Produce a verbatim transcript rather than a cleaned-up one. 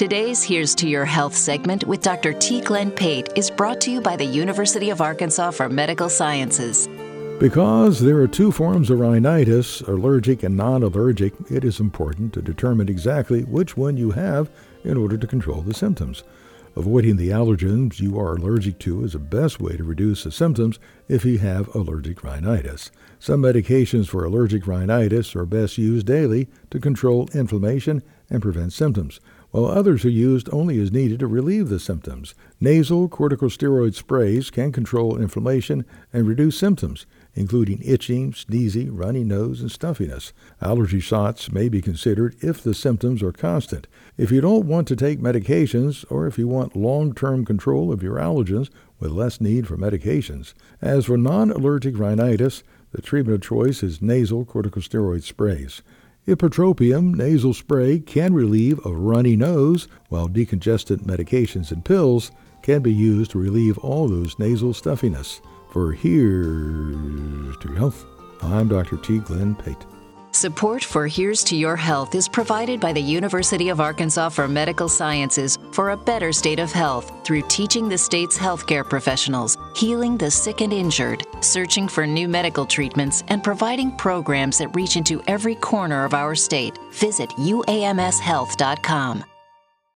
Today's Here's to Your Health segment with Doctor T. Glenn Pate is brought to you by the University of Arkansas for Medical Sciences. Because there are two forms of rhinitis, allergic and non-allergic, it is important to determine exactly which one you have in order to control the symptoms. Avoiding the allergens you are allergic to is the best way to reduce the symptoms if you have allergic rhinitis. Some medications for allergic rhinitis are best used daily to control inflammation and prevent symptoms, while others are used only as needed to relieve the symptoms. Nasal corticosteroid sprays can control inflammation and reduce symptoms, including itching, sneezing, runny nose, and stuffiness. Allergy shots may be considered if the symptoms are constant. If you don't want to take medications, or if you want long-term control of your allergens with less need for medications. As for non-allergic rhinitis, the treatment of choice is nasal corticosteroid sprays. Ipratropium nasal spray can relieve a runny nose, while decongestant medications and pills can be used to relieve all those nasal stuffiness. For Here's to Your Health, I'm Doctor T. Glenn Pate. Support for Here's to Your Health is provided by the University of Arkansas for Medical Sciences for a better state of health through teaching the state's healthcare professionals, healing the sick and injured, searching for new medical treatments, and providing programs that reach into every corner of our state. Visit U A M S health dot com.